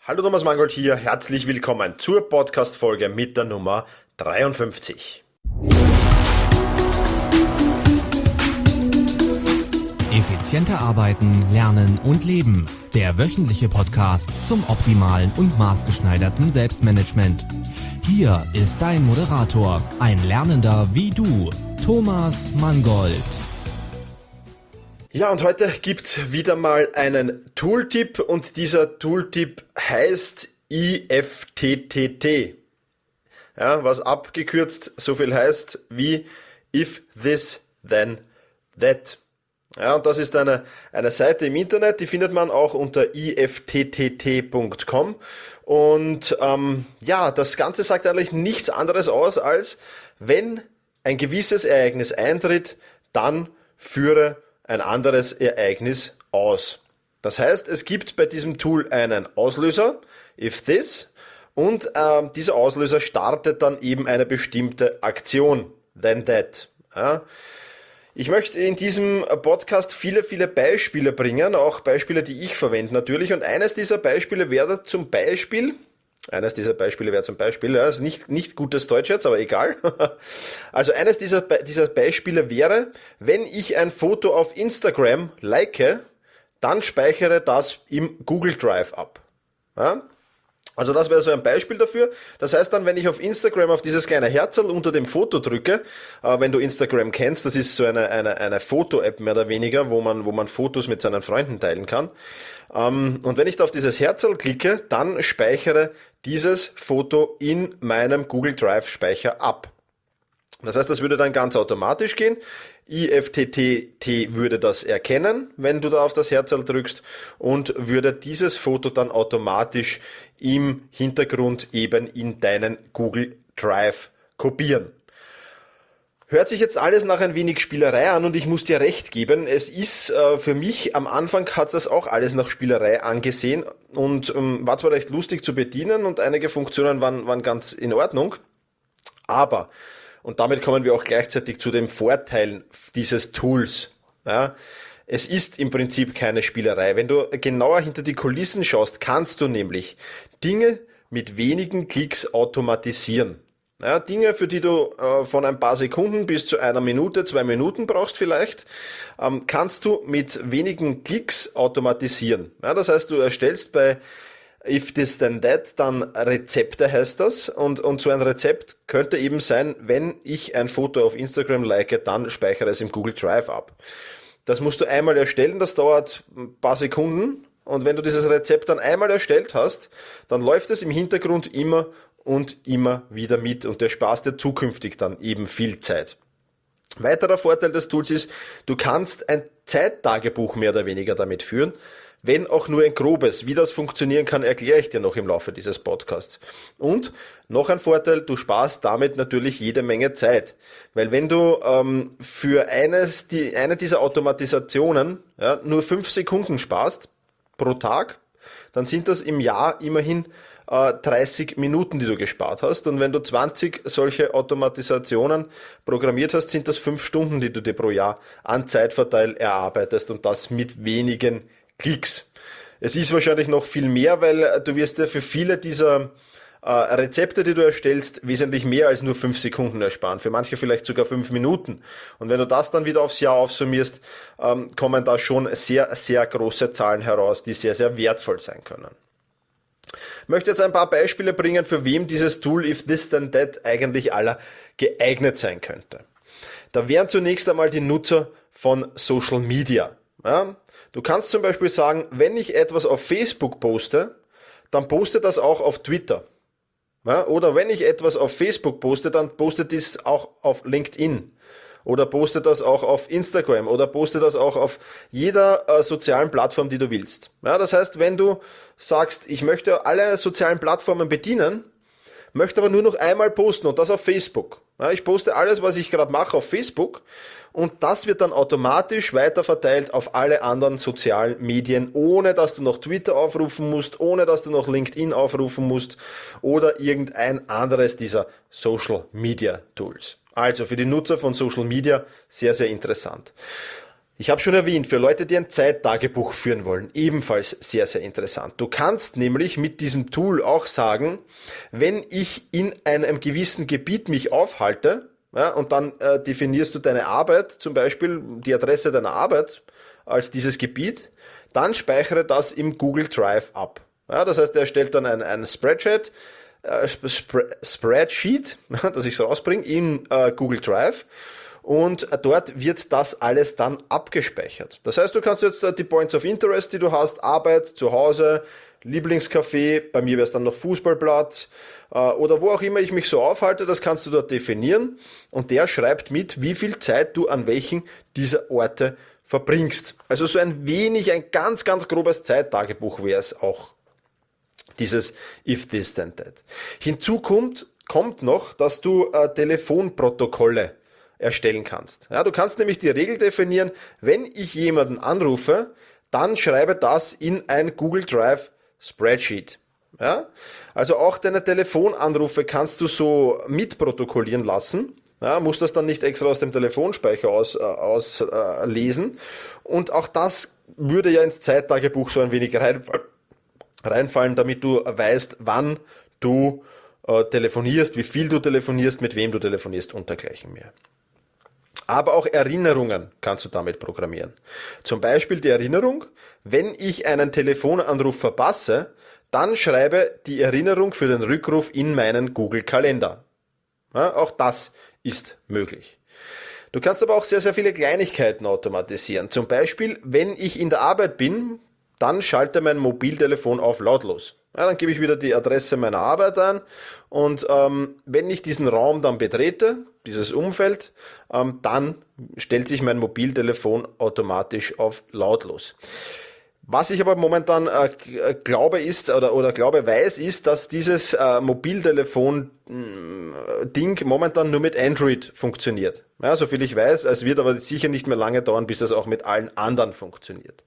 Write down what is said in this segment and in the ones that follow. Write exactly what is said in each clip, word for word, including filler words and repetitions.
Hallo Thomas Mangold hier, herzlich willkommen zur Podcast-Folge mit der Nummer dreiundfünfzig. Effizienter arbeiten, lernen und leben. Der wöchentliche Podcast zum optimalen und maßgeschneiderten Selbstmanagement. Hier ist dein Moderator, ein Lernender wie du, Thomas Mangold. Ja, und heute gibt's wieder mal einen Tooltip und dieser Tooltip heißt I F T T T. Ja, was abgekürzt so viel heißt wie If This Then That. Ja, und das ist eine, eine Seite im Internet, die findet man auch unter I F T T T Punkt com und ähm, ja, das Ganze sagt eigentlich nichts anderes aus als, wenn ein gewisses Ereignis eintritt, dann führe ein anderes Ereignis aus. Das heißt, es gibt bei diesem Tool einen Auslöser, if this, und ähm, dieser Auslöser startet dann eben eine bestimmte Aktion, then that. Ja. Ich möchte in diesem Podcast viele, viele Beispiele bringen, auch Beispiele, die ich verwende natürlich, und eines dieser Beispiele wäre zum Beispiel, Eines dieser Beispiele wäre zum Beispiel, ja, ist nicht, nicht gutes Deutsch jetzt, aber egal. Also eines dieser, dieser Beispiele wäre, wenn ich ein Foto auf Instagram like, dann speichere das im Google Drive ab. Ja? Also das wäre so ein Beispiel dafür. Das heißt dann, wenn ich auf Instagram auf dieses kleine Herzl unter dem Foto drücke, äh, wenn du Instagram kennst, das ist so eine, eine, eine Foto-App mehr oder weniger, wo man, wo man Fotos mit seinen Freunden teilen kann. Ähm, und wenn ich da auf dieses Herzl klicke, dann speichere dieses Foto in meinem Google Drive Speicher ab. Das heißt, das würde dann ganz automatisch gehen. I F T T T würde das erkennen, wenn du da auf das Herzl drückst, und würde dieses Foto dann automatisch im Hintergrund eben in deinen Google Drive kopieren. Hört sich jetzt alles nach ein wenig Spielerei an und ich muss dir recht geben, es ist äh, für mich, am Anfang hat das auch alles nach Spielerei angesehen und ähm, war zwar recht lustig zu bedienen und einige Funktionen waren, waren ganz in Ordnung, aber, und damit kommen wir auch gleichzeitig zu den Vorteilen dieses Tools, ja, es ist im Prinzip keine Spielerei. Wenn du genauer hinter die Kulissen schaust, kannst du nämlich Dinge mit wenigen Klicks automatisieren. Ja, Dinge, für die du äh, von ein paar Sekunden bis zu einer Minute, zwei Minuten brauchst vielleicht, ähm, kannst du mit wenigen Klicks automatisieren. Ja, das heißt, du erstellst bei If This Then That dann Rezepte, heißt das, und, und so ein Rezept könnte eben sein, wenn ich ein Foto auf Instagram like, dann speichere es im Google Drive ab. Das musst du einmal erstellen, das dauert ein paar Sekunden, und wenn du dieses Rezept dann einmal erstellt hast, dann läuft es im Hintergrund immer und immer wieder mit und der sparst dir zukünftig dann eben viel Zeit. Weiterer Vorteil des Tools ist, du kannst ein Zeittagebuch mehr oder weniger damit führen, wenn auch nur ein grobes. Wie das funktionieren kann, erkläre ich dir noch im Laufe dieses Podcasts. Und noch ein Vorteil, du sparst damit natürlich jede Menge Zeit. Weil wenn du ähm, für eines, die, eine dieser Automatisationen ja, nur fünf Sekunden sparst pro Tag, dann sind das im Jahr immerhin äh, dreißig Minuten, die du gespart hast. Und wenn du zwanzig solche Automatisationen programmiert hast, sind das fünf Stunden, die du dir pro Jahr an Zeitverteil erarbeitest, und das mit wenigen Klicks. Es ist wahrscheinlich noch viel mehr, weil du wirst ja für viele dieser äh, Rezepte, die du erstellst, wesentlich mehr als nur fünf Sekunden ersparen. Für manche vielleicht sogar fünf Minuten. Und wenn du das dann wieder aufs Jahr aufsummierst, ähm, kommen da schon sehr, sehr große Zahlen heraus, die sehr, sehr wertvoll sein können. Ich möchte jetzt ein paar Beispiele bringen, für wem dieses Tool If This Then That eigentlich aller geeignet sein könnte. Da wären zunächst einmal die Nutzer von Social Media. Ja? Du kannst zum Beispiel sagen, wenn ich etwas auf Facebook poste, dann poste das auch auf Twitter. Ja, oder wenn ich etwas auf Facebook poste, dann poste das auch auf LinkedIn. Oder poste das auch auf Instagram. Oder poste das auch auf jeder äh, sozialen Plattform, die du willst. Ja, das heißt, wenn du sagst, ich möchte alle sozialen Plattformen bedienen, möchte aber nur noch einmal posten und das auf Facebook. Ja, ich poste alles, was ich gerade mache, auf Facebook, und das wird dann automatisch weiterverteilt auf alle anderen sozialen Medien, ohne dass du noch Twitter aufrufen musst, ohne dass du noch LinkedIn aufrufen musst oder irgendein anderes dieser Social Media Tools. Also für die Nutzer von Social Media sehr, sehr interessant. Ich habe schon erwähnt, für Leute, die ein Zeittagebuch führen wollen, ebenfalls sehr, sehr interessant. Du kannst nämlich mit diesem Tool auch sagen, wenn ich in einem gewissen Gebiet mich aufhalte, ja, und dann äh, definierst du deine Arbeit, zum Beispiel die Adresse deiner Arbeit als dieses Gebiet, dann speichere das im Google Drive ab. Ja, das heißt, er erstellt dann ein, ein Spreadsheet, äh, Spre- Spreadsheet, dass ich es rausbringe, in äh, Google Drive. Und dort wird das alles dann abgespeichert. Das heißt, du kannst jetzt die Points of Interest, die du hast, Arbeit, zu Hause, Lieblingscafé, bei mir wäre es dann noch Fußballplatz oder wo auch immer ich mich so aufhalte, das kannst du dort definieren. Und der schreibt mit, wie viel Zeit du an welchen dieser Orte verbringst. Also so ein wenig, ein ganz, ganz grobes Zeittagebuch wäre es auch. Dieses If This Then That. Hinzu kommt, kommt noch, dass du äh, Telefonprotokolle erstellen kannst. Ja, du kannst nämlich die Regel definieren, wenn ich jemanden anrufe, dann schreibe das in ein Google Drive Spreadsheet. Ja, also auch deine Telefonanrufe kannst du so mitprotokollieren lassen. Ja, musst das dann nicht extra aus dem Telefonspeicher aus, äh, auslesen. Äh, Und auch das würde ja ins Zeittagebuch so ein wenig reinfallen, reinfallen damit du weißt, wann du äh, telefonierst, wie viel du telefonierst, mit wem du telefonierst und dergleichen mehr. Aber auch Erinnerungen kannst du damit programmieren. Zum Beispiel die Erinnerung, wenn ich einen Telefonanruf verpasse, dann schreibe die Erinnerung für den Rückruf in meinen Google-Kalender. Ja, auch das ist möglich. Du kannst aber auch sehr, sehr viele Kleinigkeiten automatisieren. Zum Beispiel, wenn ich in der Arbeit bin, dann schalte mein Mobiltelefon auf lautlos. Ja, dann gebe ich wieder die Adresse meiner Arbeit ein und ähm, wenn ich diesen Raum dann betrete, dieses Umfeld, ähm, dann stellt sich mein Mobiltelefon automatisch auf lautlos. Was ich aber momentan äh, glaube ist oder, oder glaube weiß ist, dass dieses äh, Mobiltelefon-Ding momentan nur mit Android funktioniert. Ja, soviel ich weiß, es wird aber sicher nicht mehr lange dauern, bis das auch mit allen anderen funktioniert.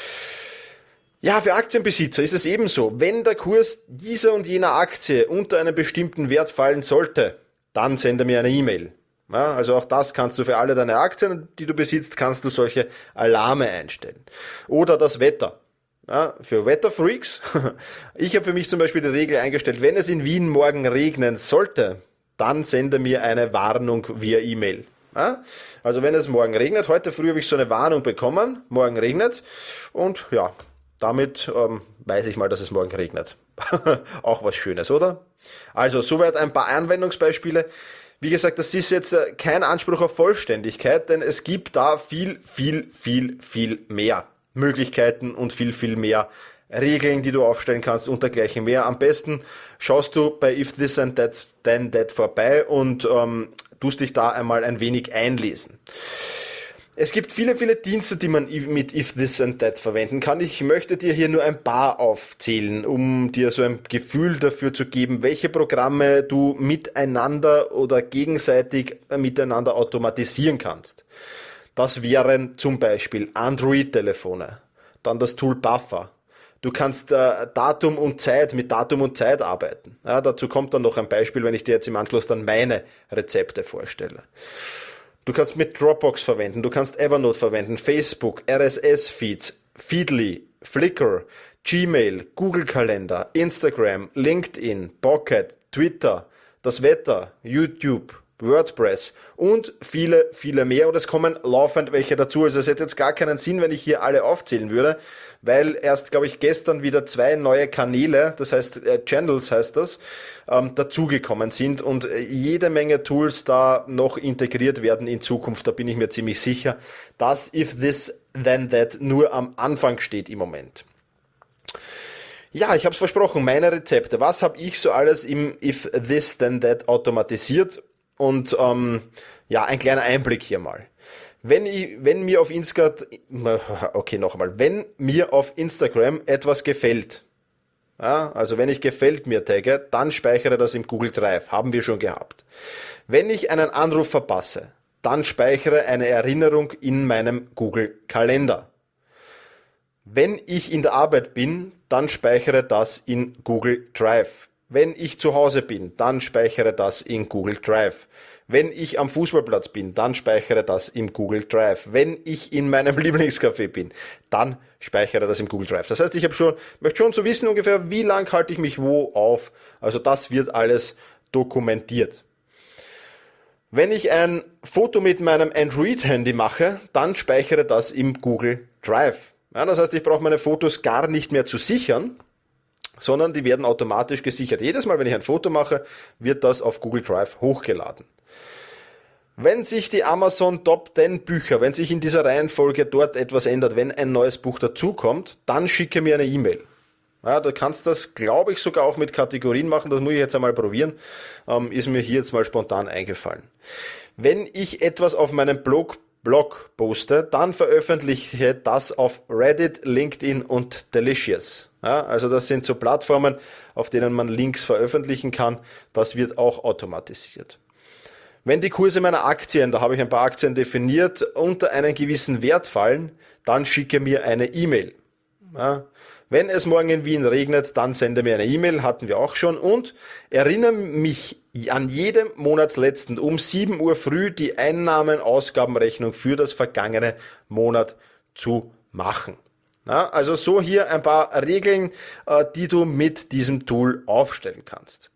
Ja, für Aktienbesitzer ist es ebenso. Wenn der Kurs dieser und jener Aktie unter einem bestimmten Wert fallen sollte, dann sende mir eine E-Mail. Ja, also auch das kannst du für alle deine Aktien, die du besitzt, kannst du solche Alarme einstellen. Oder das Wetter. Ja, für Wetterfreaks. Ich habe für mich zum Beispiel die Regel eingestellt, wenn es in Wien morgen regnen sollte, dann sende mir eine Warnung via E-Mail. Ja, also wenn es morgen regnet, heute früh habe ich so eine Warnung bekommen, morgen regnet und ja, damit ähm, weiß ich mal, dass es morgen regnet. Auch was Schönes, oder? Also, soweit ein paar Anwendungsbeispiele. Wie gesagt, das ist jetzt äh, kein Anspruch auf Vollständigkeit, denn es gibt da viel, viel, viel, viel mehr Möglichkeiten und viel, viel mehr Regeln, die du aufstellen kannst und dergleichen mehr. Am besten schaust du bei If This and That, Then That vorbei und ähm, tust dich da einmal ein wenig einlesen. Es gibt viele, viele Dienste, die man mit If This and That verwenden kann. Ich möchte dir hier nur ein paar aufzählen, um dir so ein Gefühl dafür zu geben, welche Programme du miteinander oder gegenseitig miteinander automatisieren kannst. Das wären zum Beispiel Android-Telefone, dann das Tool Buffer. Du kannst äh, Datum und Zeit mit Datum und Zeit arbeiten. Ja, dazu kommt dann noch ein Beispiel, wenn ich dir jetzt im Anschluss dann meine Rezepte vorstelle. Du kannst mit Dropbox verwenden, du kannst Evernote verwenden, Facebook, R S S-Feeds, Feedly, Flickr, Gmail, Google-Kalender, Instagram, LinkedIn, Pocket, Twitter, das Wetter, YouTube, WordPress und viele, viele mehr. Und es kommen laufend welche dazu. Also es hätte jetzt gar keinen Sinn, wenn ich hier alle aufzählen würde, weil erst, glaube ich, gestern wieder zwei neue Kanäle, das heißt äh, Channels heißt das, ähm, dazugekommen sind und äh, jede Menge Tools da noch integriert werden in Zukunft. Da bin ich mir ziemlich sicher, dass If This Then That nur am Anfang steht im Moment. Ja, ich habe es versprochen, meine Rezepte. Was habe ich so alles im If This Then That automatisiert? Und ähm, ja, ein kleiner Einblick hier mal. Wenn ich, wenn mir auf Instagram, okay, noch einmal, wenn mir auf Instagram etwas gefällt, ja, also wenn ich gefällt mir tagge, dann speichere das im Google Drive, haben wir schon gehabt. Wenn ich einen Anruf verpasse, dann speichere eine Erinnerung in meinem Google Kalender. Wenn ich in der Arbeit bin, dann speichere das in Google Drive. Wenn ich zu Hause bin, dann speichere das in Google Drive. Wenn ich am Fußballplatz bin, dann speichere das im Google Drive. Wenn ich in meinem Lieblingscafé bin, dann speichere das im Google Drive. Das heißt, ich habe schon, möchte schon so wissen ungefähr, wie lang halte ich mich wo auf. Also das wird alles dokumentiert. Wenn ich ein Foto mit meinem Android-Handy mache, dann speichere das im Google Drive. Ja, das heißt, ich brauche meine Fotos gar nicht mehr zu sichern, sondern die werden automatisch gesichert. Jedes Mal, wenn ich ein Foto mache, wird das auf Google Drive hochgeladen. Wenn sich die Amazon Top zehn Bücher, wenn sich in dieser Reihenfolge dort etwas ändert, wenn ein neues Buch dazukommt, dann schicke mir eine E-Mail. Ja, du kannst das, glaube ich, sogar auch mit Kategorien machen, das muss ich jetzt einmal probieren, ähm, ist mir hier jetzt mal spontan eingefallen. Wenn ich etwas auf meinem Blog Blog poste, dann veröffentliche das auf Reddit, LinkedIn und Delicious. Ja, also das sind so Plattformen, auf denen man Links veröffentlichen kann. Das wird auch automatisiert. Wenn die Kurse meiner Aktien, da habe ich ein paar Aktien definiert, unter einen gewissen Wert fallen, dann schicke mir eine E-Mail. Ja, wenn es morgen in Wien regnet, dann sende mir eine E-Mail, hatten wir auch schon, und erinnere mich an jedem Monatsletzten um sieben Uhr früh die Einnahmen-Ausgabenrechnung für das vergangene Monat zu machen. Ja, also so hier ein paar Regeln, die du mit diesem Tool aufstellen kannst.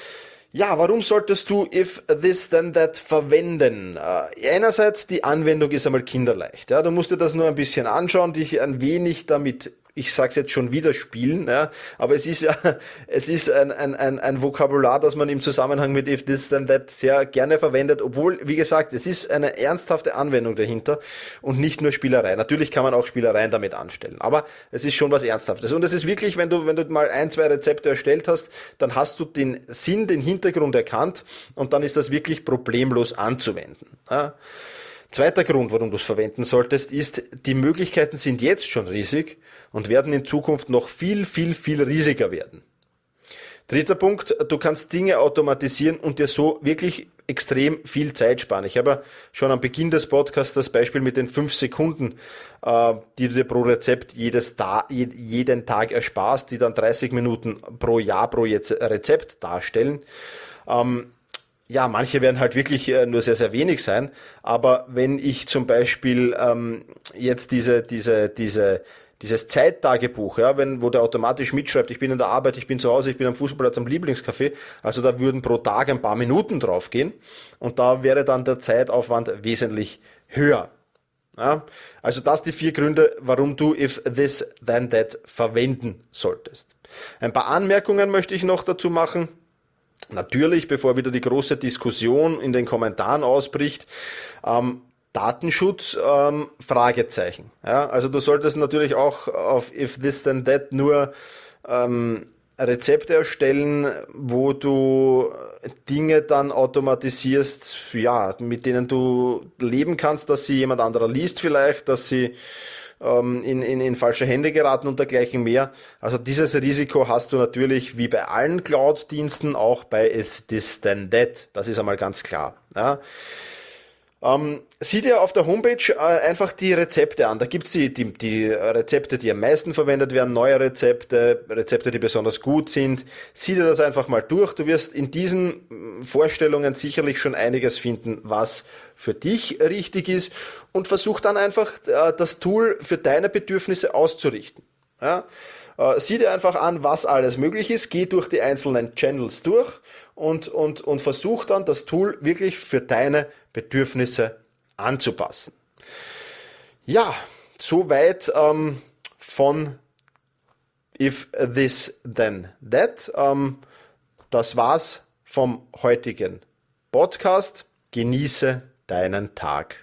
Ja, warum solltest du If This Then That verwenden? Äh, einerseits, die Anwendung ist einmal kinderleicht. Ja, du musst dir das nur ein bisschen anschauen, dich ein wenig damit, ich sag's jetzt schon wieder, spielen. Ja, aber es ist ja, es ist ein, ein, ein, ein Vokabular, das man im Zusammenhang mit If This Then That sehr gerne verwendet, obwohl, wie gesagt, es ist eine ernsthafte Anwendung dahinter und nicht nur Spielerei. Natürlich kann man auch Spielereien damit anstellen, aber es ist schon was Ernsthaftes. Und es ist wirklich, wenn du, wenn du mal ein, zwei Rezepte erstellt hast, dann hast du den Sinn, den Hintergrund erkannt und dann ist das wirklich problemlos anzuwenden. Ja. Zweiter Grund, warum du es verwenden solltest, ist, die Möglichkeiten sind jetzt schon riesig und werden in Zukunft noch viel, viel, viel riesiger werden. Dritter Punkt, du kannst Dinge automatisieren und dir so wirklich extrem viel Zeit sparen. Ich habe ja schon am Beginn des Podcasts das Beispiel mit den fünf Sekunden, äh, die du dir pro Rezept jedes Ta- jeden Tag ersparst, die dann dreißig Minuten pro Jahr pro Rezept darstellen. Ähm, Ja, manche werden halt wirklich äh, nur sehr, sehr wenig sein, aber wenn ich zum Beispiel ähm, jetzt diese, diese, diese, dieses Zeittagebuch, ja, wenn, wo der automatisch mitschreibt, ich bin in der Arbeit, ich bin zu Hause, ich bin am Fußballplatz, am Lieblingscafé, also da würden pro Tag ein paar Minuten draufgehen und da wäre dann der Zeitaufwand wesentlich höher. Ja, also das die vier Gründe, warum du If This Then That verwenden solltest. Ein paar Anmerkungen möchte ich noch dazu machen. Natürlich, bevor wieder die große Diskussion in den Kommentaren ausbricht, ähm, Datenschutz, ähm, Fragezeichen. Ja, also du solltest natürlich auch auf If This Then That nur ähm, Rezepte erstellen, wo du Dinge dann automatisierst, ja, mit denen du leben kannst, dass sie jemand anderer liest vielleicht, dass sie In, in, in falsche Hände geraten und dergleichen mehr. Also dieses Risiko hast du natürlich wie bei allen Cloud-Diensten auch bei If This Then That. Das ist einmal ganz klar. Ja. Ähm, sieh dir auf der Homepage äh, einfach die Rezepte an. Da gibt's die, die, die Rezepte, die am meisten verwendet werden, neue Rezepte, Rezepte, die besonders gut sind. Sieh dir das einfach mal durch. Du wirst in diesen Vorstellungen sicherlich schon einiges finden, was für dich richtig ist, und versuch dann einfach äh, das Tool für deine Bedürfnisse auszurichten. Ja? Äh, sieh dir einfach an, was alles möglich ist, geh durch die einzelnen Channels durch und, und, und versuch dann das Tool wirklich für deine Bedürfnisse anzupassen. Ja, soweit ähm, von If This Then That. Ähm, das war's vom heutigen Podcast. Genieße deinen Tag.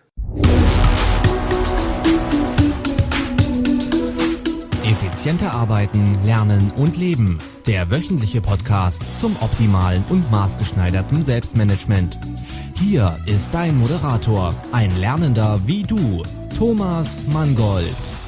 Effizienter arbeiten, lernen und leben. Der wöchentliche Podcast zum optimalen und maßgeschneiderten Selbstmanagement. Hier ist dein Moderator, ein Lernender wie du, Thomas Mangold.